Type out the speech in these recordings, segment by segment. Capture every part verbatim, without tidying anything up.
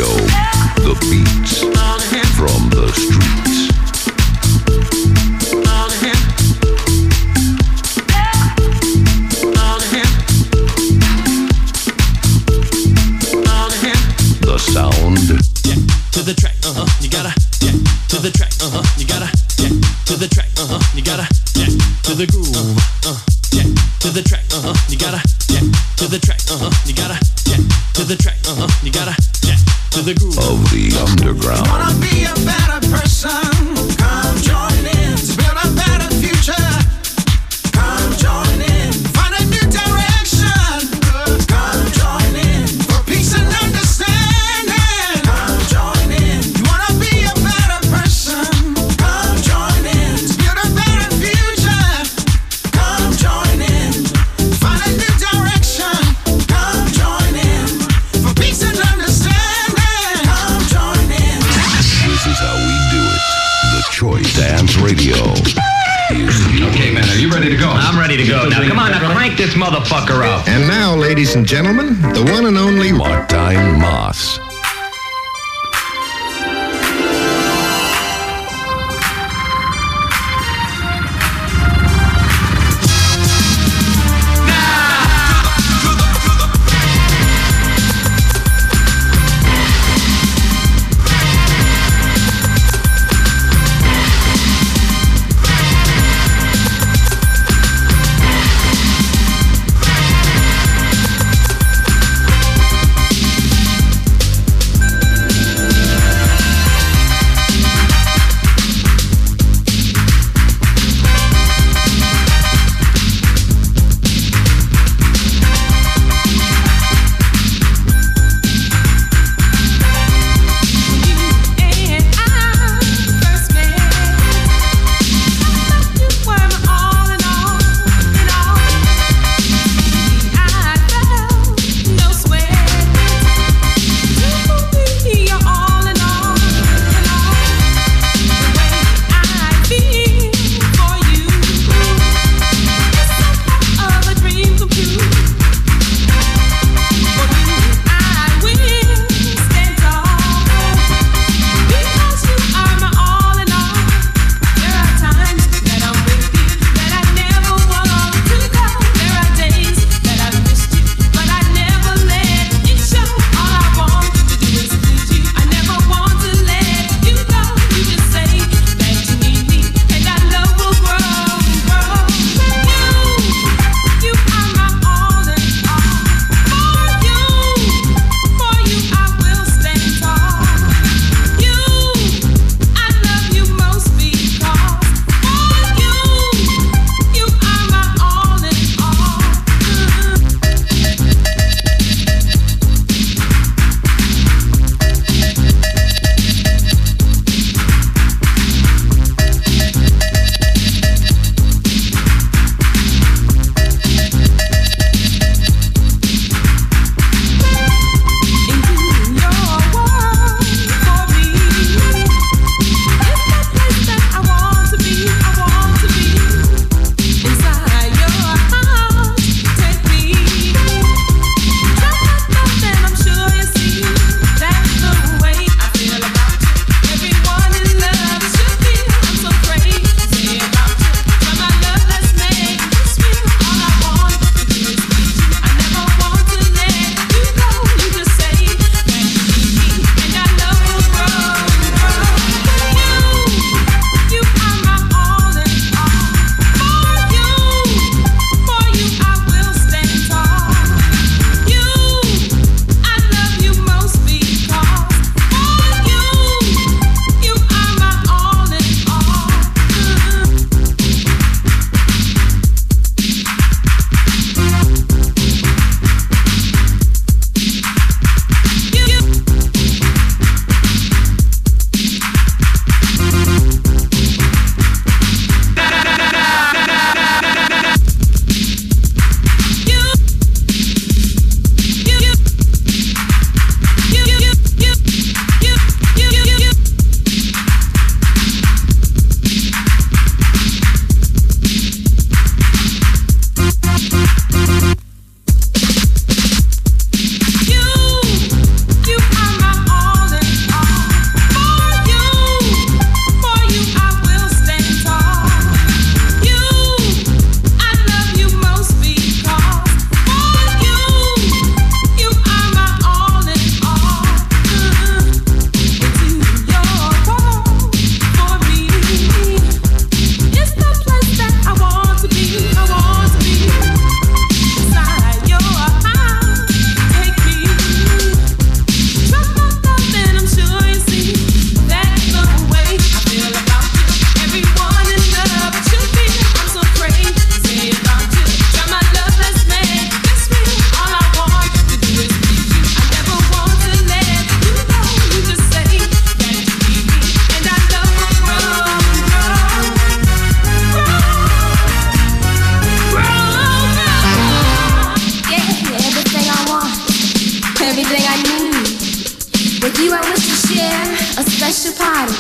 Radio, the beats from the streets. The sound. Yeah, to the track, uh-huh, you gotta, yeah, to the track, uh-huh, you gotta, yeah, to the track, uh-huh, you gotta, yeah, to the groove, uh, yeah, to the track, uh-huh, you gotta, yeah, to the track, uh-huh, you gotta, yeah, to the track, uh-huh, you gotta, yeah, to the groove of the underground. Wanna be a better person? Come join in to build a better future. Come join in, find a new direction. Come join in for peace and understanding. Come join in. You wanna be a better person? Come join in to build a better future. Come join in, find a new direction. Come join in for peace and understanding. Come join in. This is how we do it. The Choice Dance Radio. Okay, man, are you ready to go? I'm ready to go. Now, come on, now crank this motherfucker up. And now, ladies and gentlemen, the one and only Martijn Mas.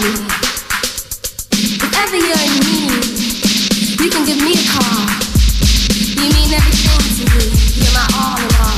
me. If ever you're in need, you can give me a call. You mean everything to me. You're my all in all.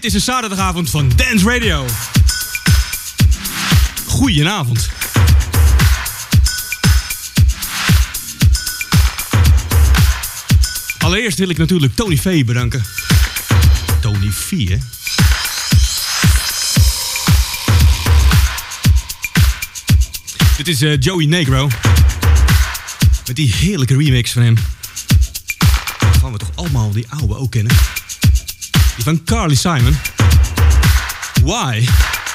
Dit is de zaterdagavond van Dance Radio. Goedenavond. Allereerst wil ik natuurlijk Tony V bedanken. Tony V, hè? Dit is uh, Joey Negro. Met die heerlijke remix van hem. Waarvan we toch allemaal die oude ook kennen. Die van Carly Simon. Why?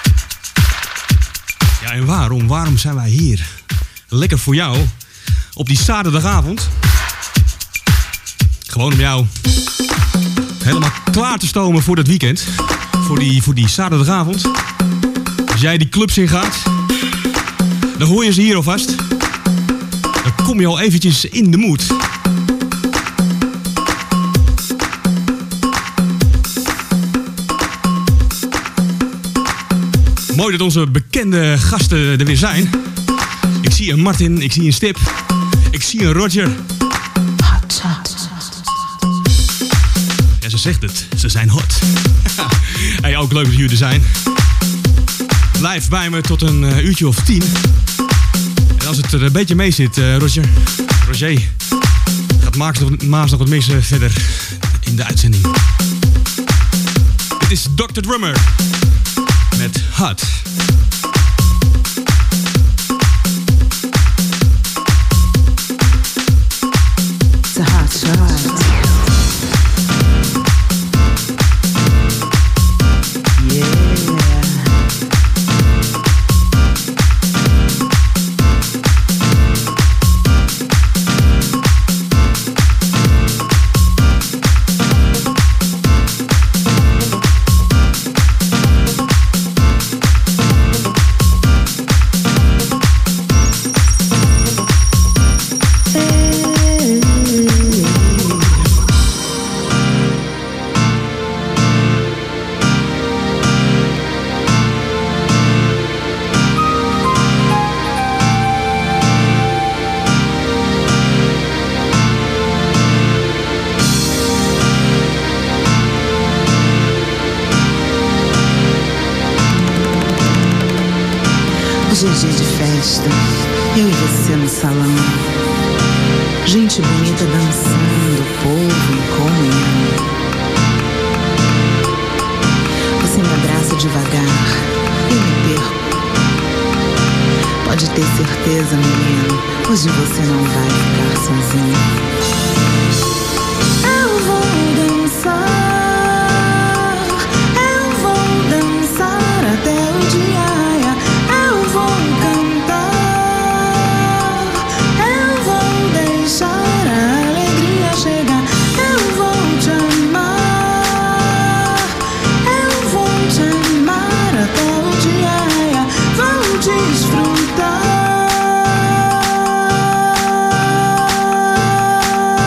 Ja, en waarom? Waarom zijn wij hier? Lekker voor jou. Op die zaterdagavond. Gewoon om jou helemaal klaar te stomen voor dat weekend. Voor die, voor die zaterdagavond. Als jij die clubs in gaat, dan hoor je ze hier alvast. Dan kom je al eventjes in de mood. Mooi dat onze bekende gasten er weer zijn. Ik zie een Martin, ik zie een Stip, ik zie een Roger. Ja, ze zegt het, ze zijn hot. Hey, ook leuk dat jullie er zijn. Blijf bij me tot een uh, uurtje of tien. En als het er een beetje mee zit, uh, Roger, Roger, gaat Maas nog, Maas nog wat mis uh, verder in de uitzending. Dit is dokter Drummer met Hot. It's a hot shot. Hoje é dia de festa, eu e você no salão. Gente bonita dançando, povo em comunhão. Você me abraça devagar, eu me perco. Pode ter certeza, menino, hoje você não vai ficar sozinho. Eu vou dançar, eu vou dançar até o dia. Desfrutar.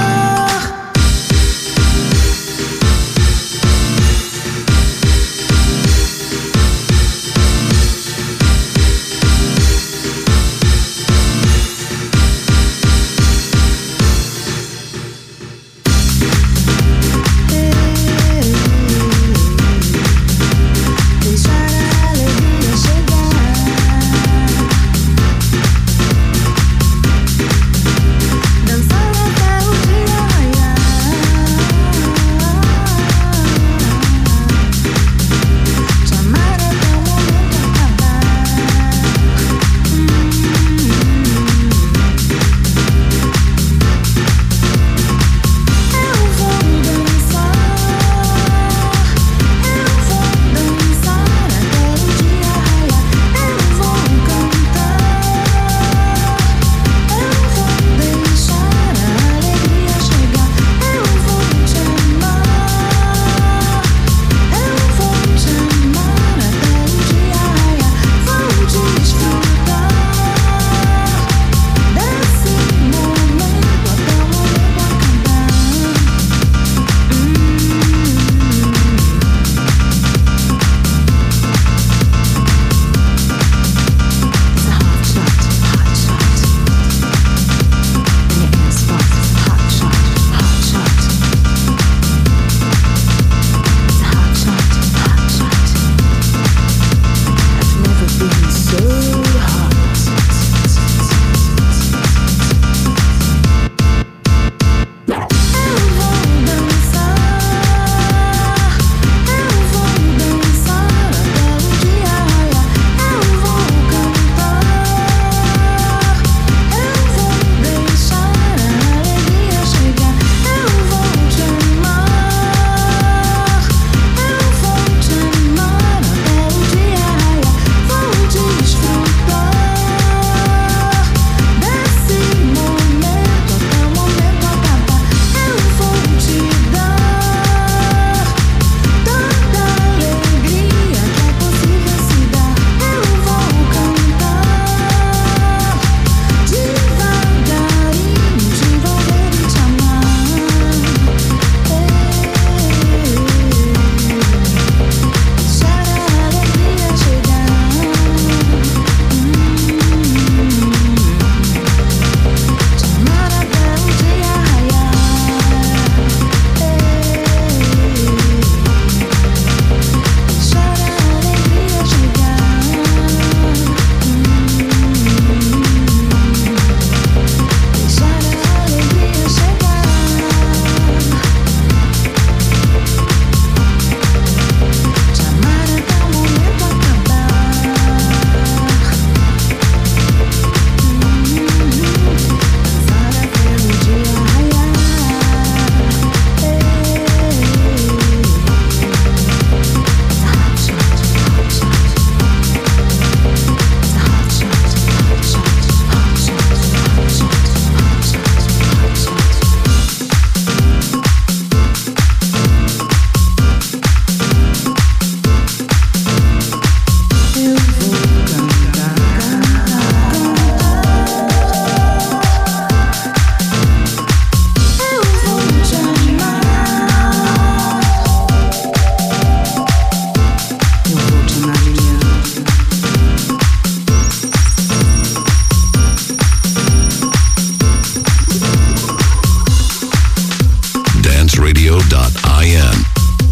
dance radio dot I N.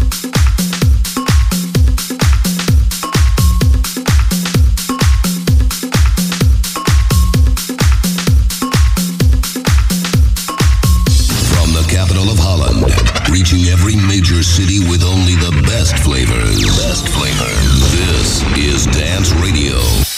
Reaching every major city with only the best flavors. Best flavors. This is Dance Radio.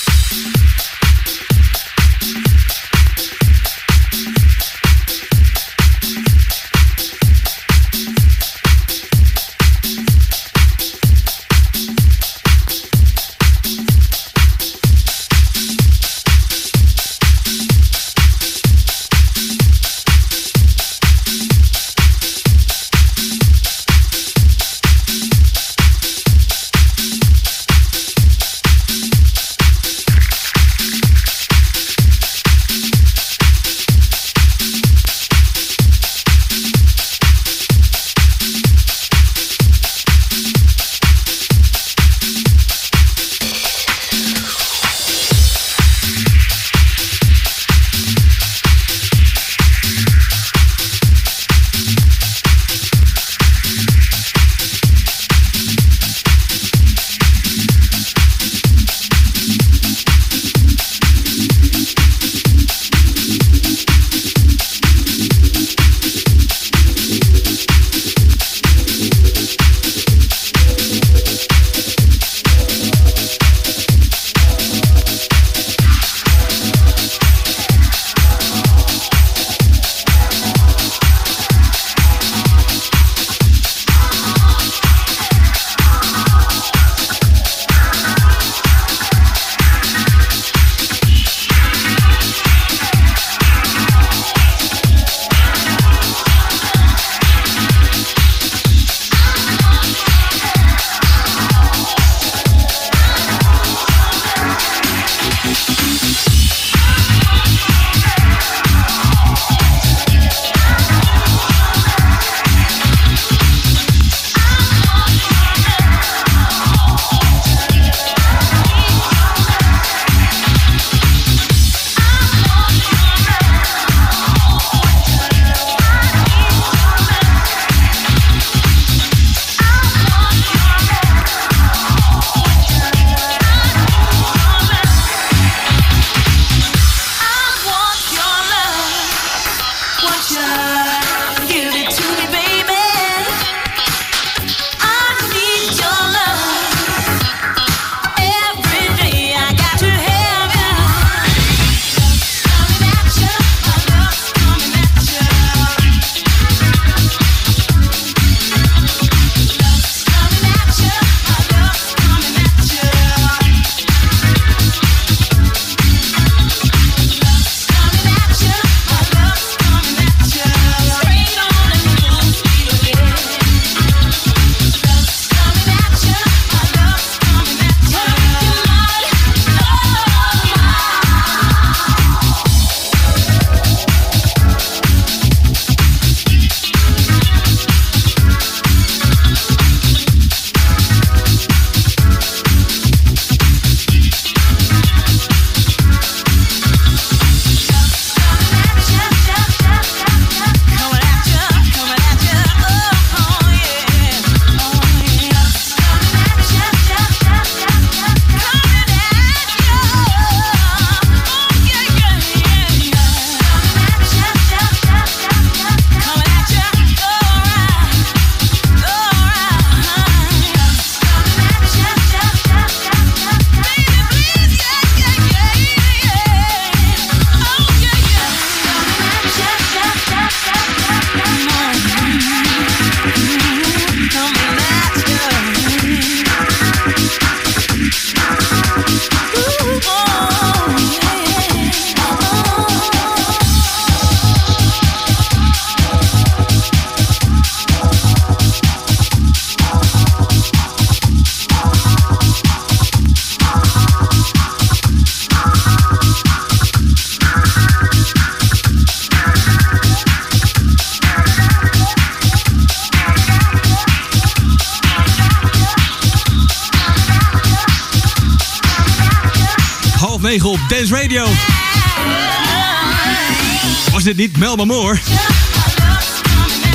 negen op Dance Radio. Was dit niet Melba Moore?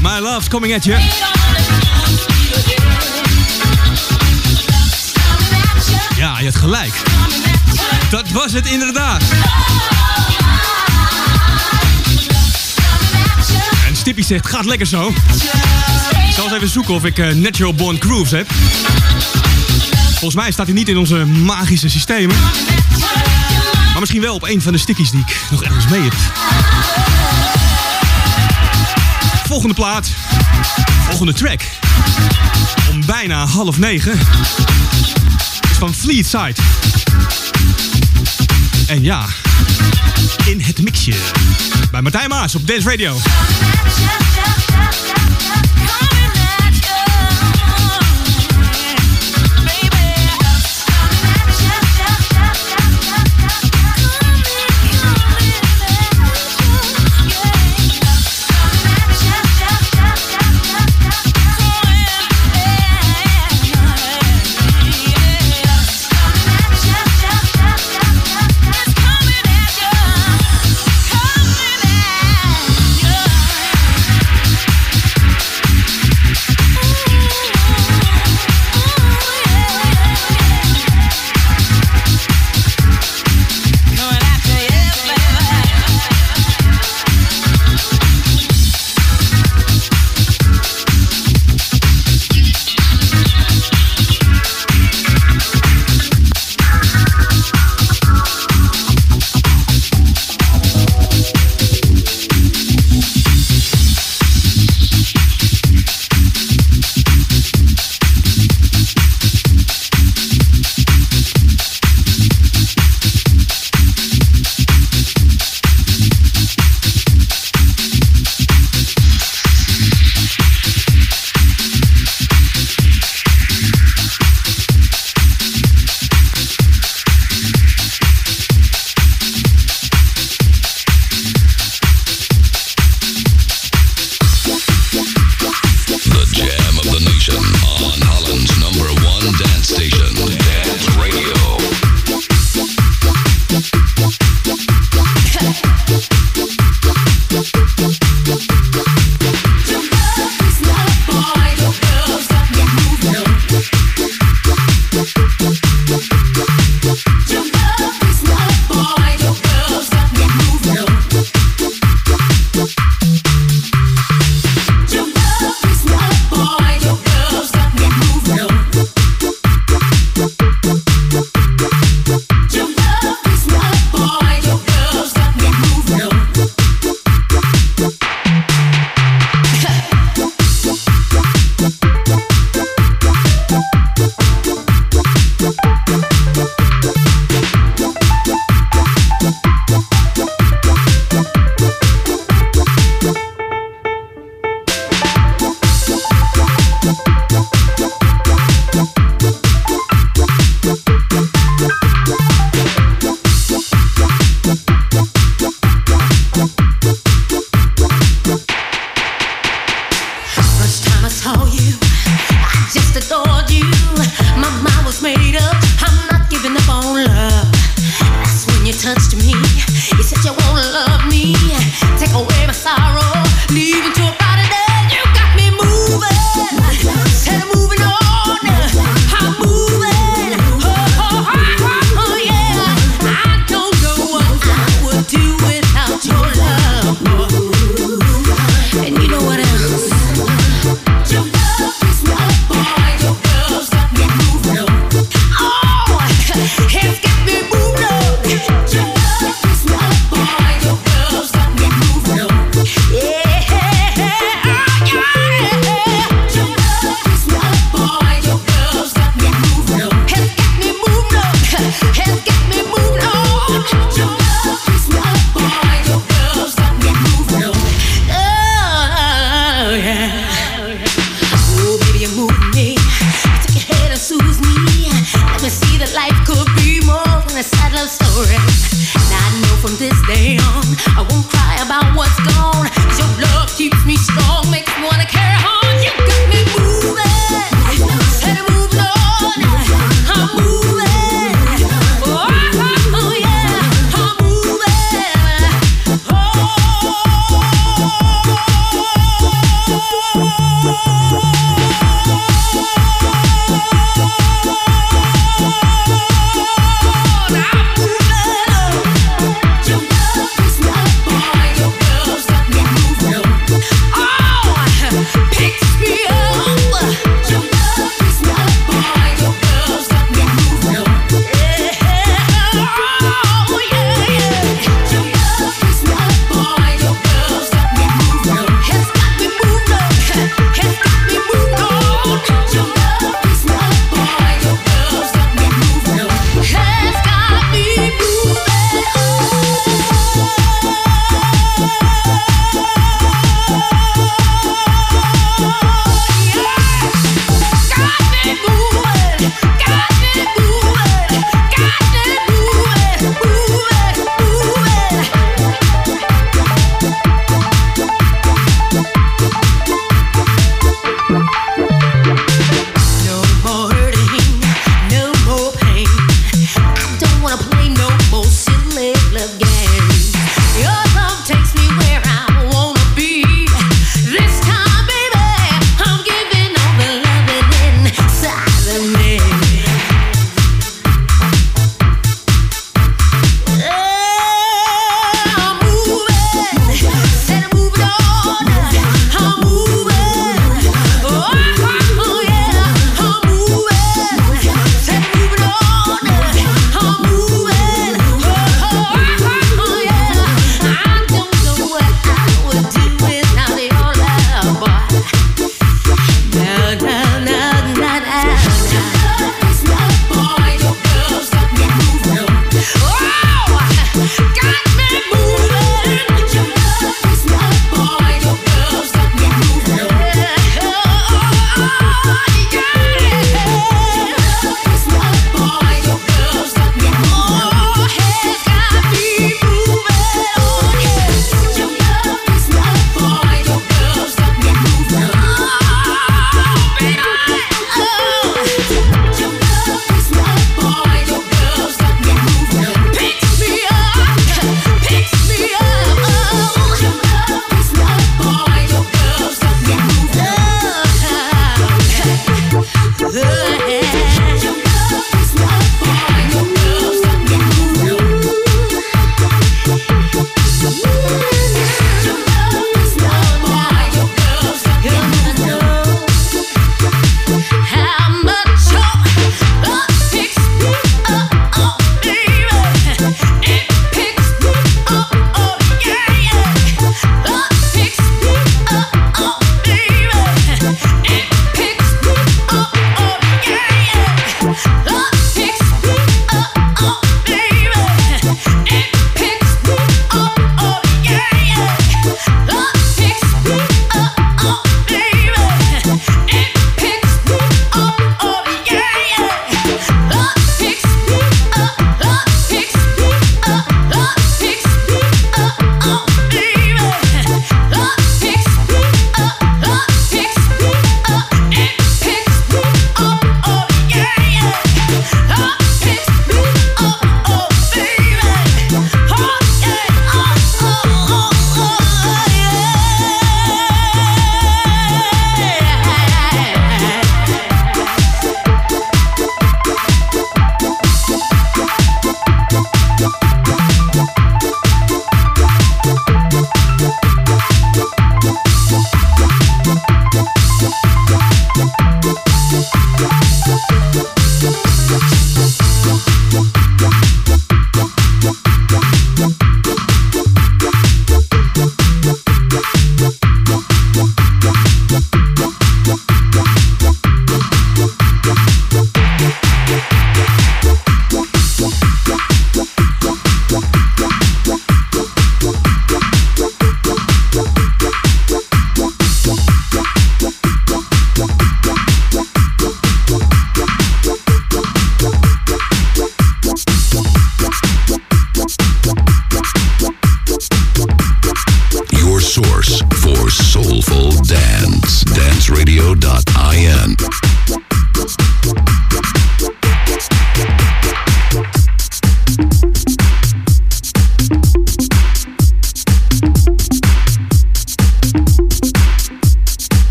My Love's Coming At You. Ja, je had gelijk. Dat was het inderdaad. En Stippy zegt, gaat lekker zo. Ik zal eens even zoeken of ik uh, Natural Born Grooves heb. Volgens mij staat hij niet in onze magische systemen. Maar misschien wel op een van de stickies die ik nog ergens mee heb. Volgende plaat. Volgende track. Om bijna half negen. Is van Fleet Side. En ja, in het mixje. Bij Martijn Maas op Dance Radio. Yeah.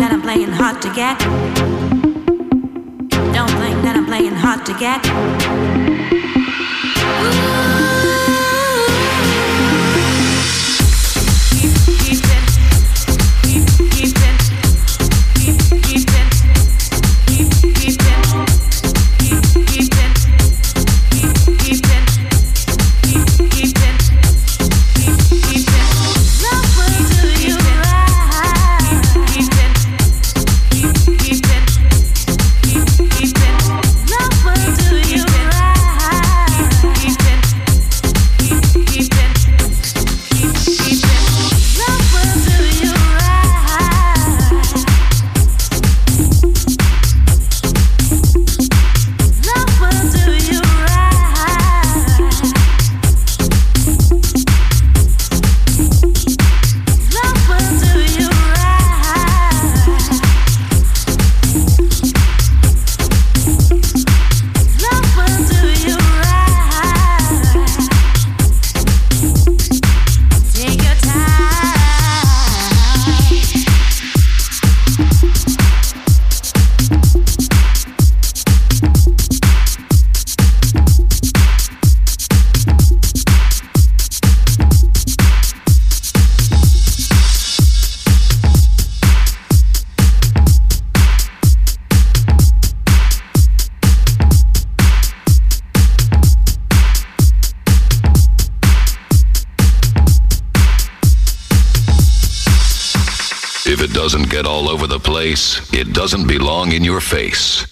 that I'm playing hard to get. Don't think that I'm playing hard to get. If it doesn't get all over the place, it doesn't belong in your face.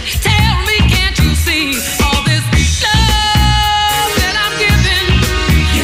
All this love that I'm giving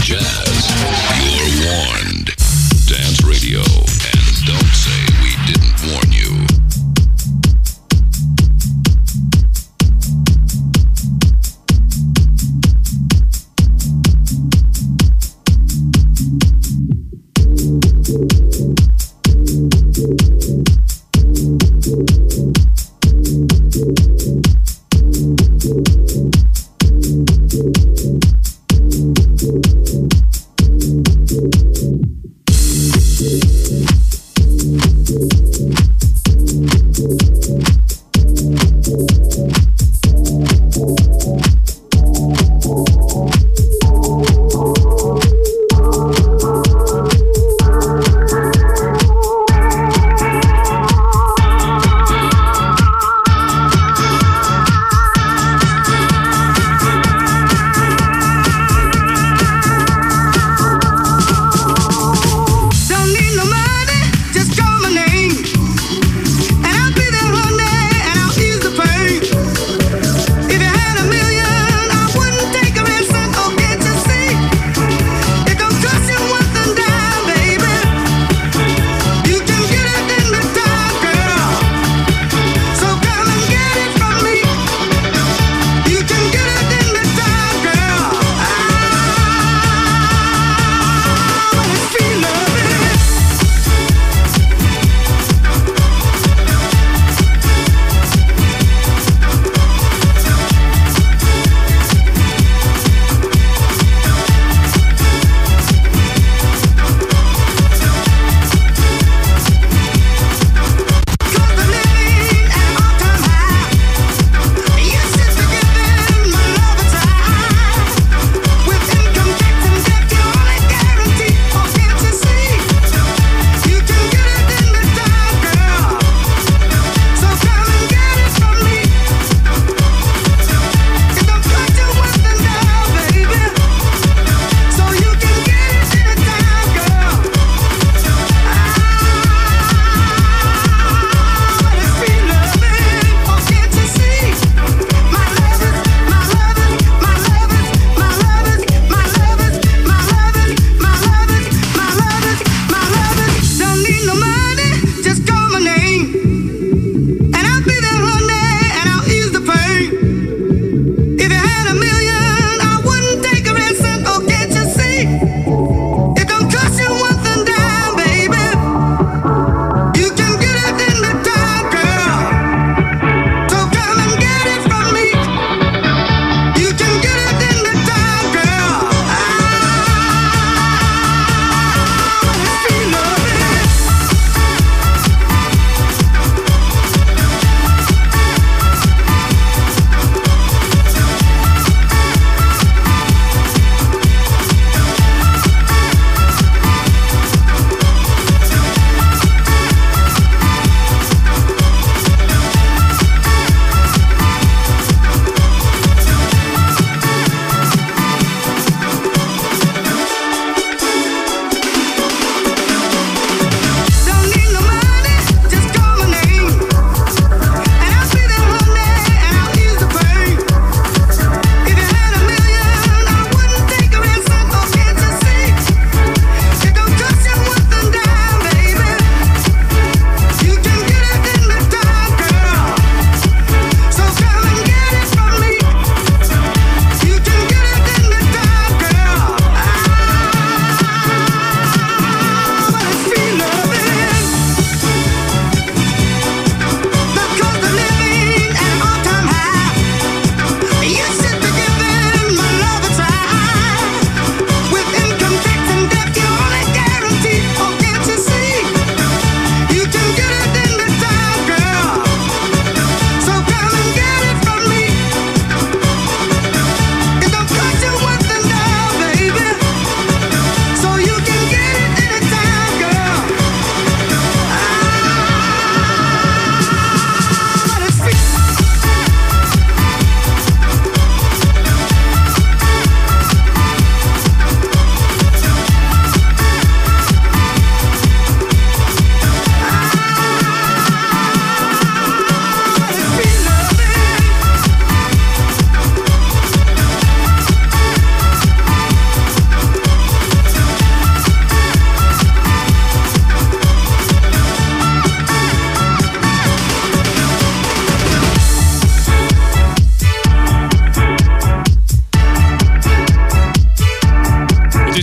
jazz. You're warned. Dance Radio, and don't say we didn't warn you.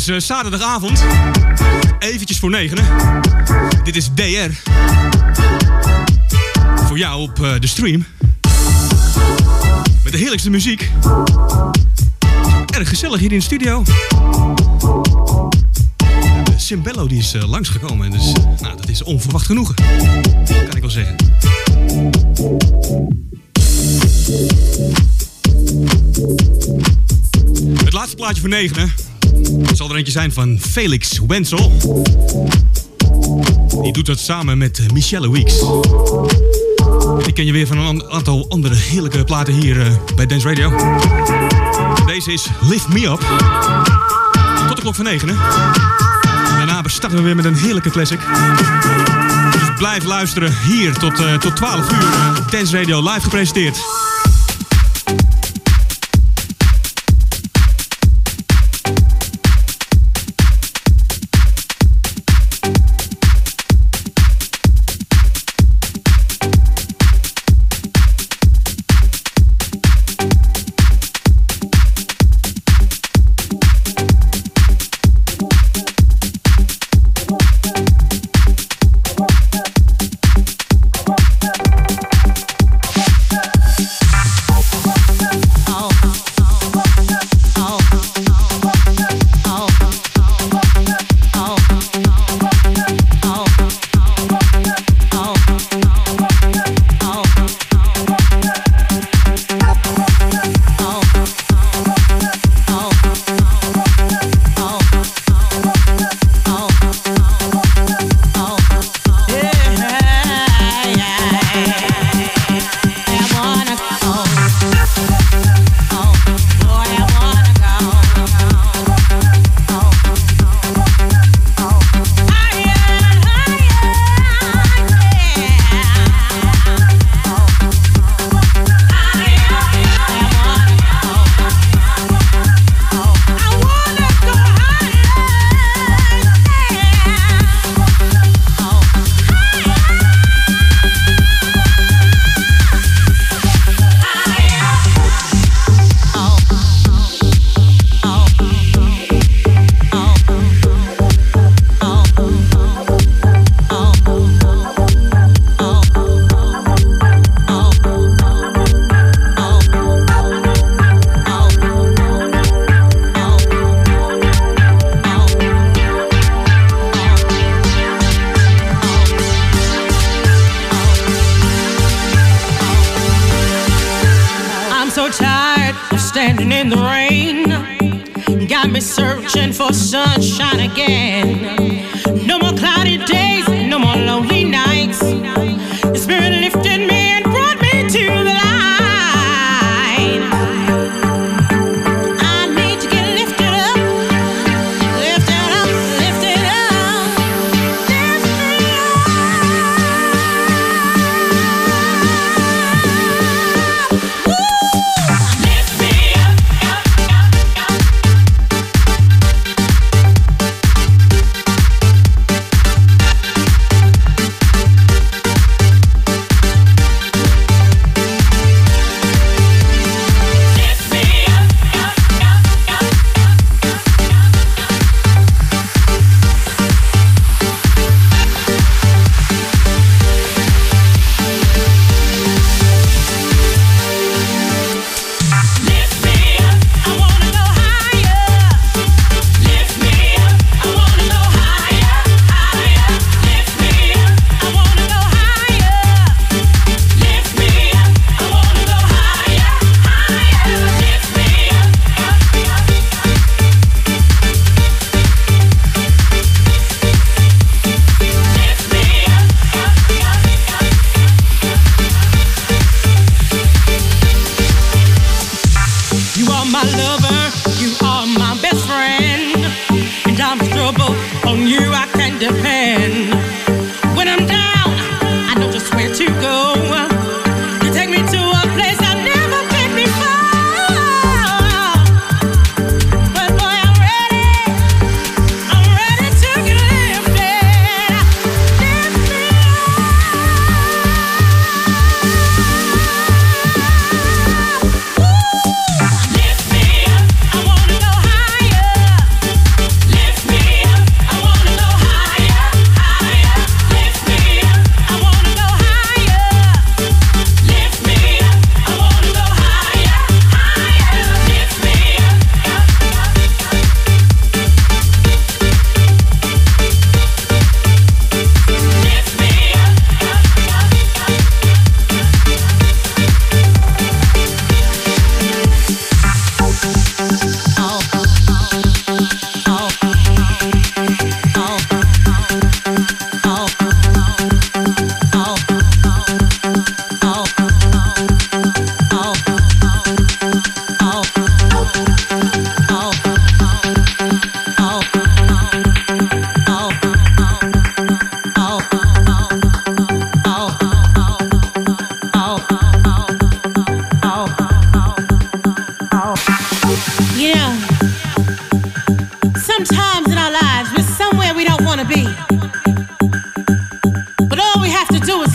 uh, zaterdagavond. Eventjes voor negenen. Dit is D R. Voor jou op uh, de stream. Met de heerlijkste muziek. Erg gezellig hier in de studio. Simbello die is uh, langsgekomen. Dus nou, dat is onverwacht genoegen. Kan ik wel zeggen. Het laatste plaatje voor negenen. Het zal er eentje zijn van Felix Wenzel. Die doet dat samen met Michelle Weeks. Ik ken je weer van een aantal andere heerlijke platen hier uh, bij Dance Radio. Deze is Lift Me Up. Tot de klok van negenen. Daarna starten we weer met een heerlijke classic. Dus blijf luisteren hier tot, uh, tot twaalf uur. Uh, Dance Radio live gepresenteerd. to do is